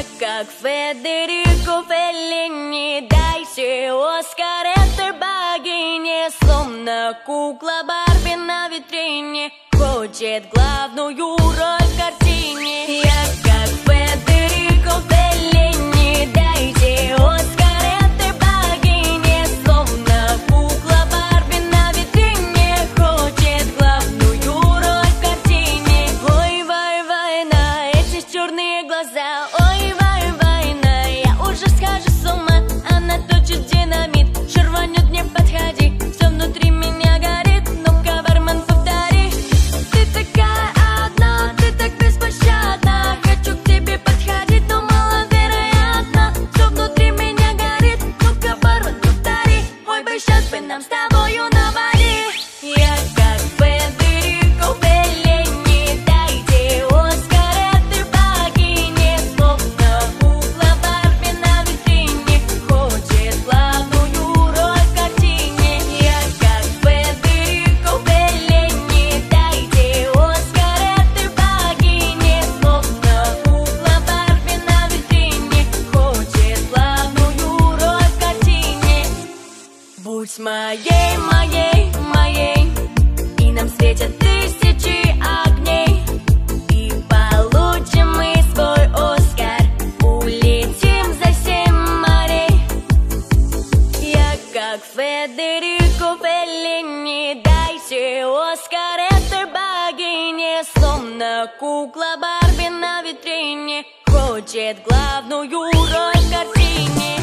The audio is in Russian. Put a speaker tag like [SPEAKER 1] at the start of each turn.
[SPEAKER 1] как Федерико Феллини, дайте Оскар этой богине. Словно кукла Барби на витрине, хочет главную роль в картине. Я как Федерико Феллини, дайте Оскар этой богине. Словно кукла Барби на витрине, хочет главную роль в картине. Ой, война, эти черные глаза. Ой, война, я уже схожу с ума. Она точит динамит, шарванет, не подходи. Все внутри меня горит, ну-ка, бармен, повтори. Ты такая одна, ты так беспощадна. Хочу к тебе подходить, но маловероятно. Все внутри меня горит, ну-ка, бармен, повтори. Ой, бы сейчас бы нам с тобою на Бали. Я как Федерико Феллини, дайте Оскар этой богине. Словно кукла Барби на витрине, хочет главную роль в картине. Я как Федерико Феллини, дайте Оскар этой богине. Словно кукла Барби на витрине, хочет главную роль в картине. Будь моей, моей, моей, и нам светят тысячи огней. И получим мы свой Оскар, улетим за 7 морей. Я как Федерико Феллини, дайте Оскар этой богине. Словно кукла Барби на витрине, хочет главную роль в картине.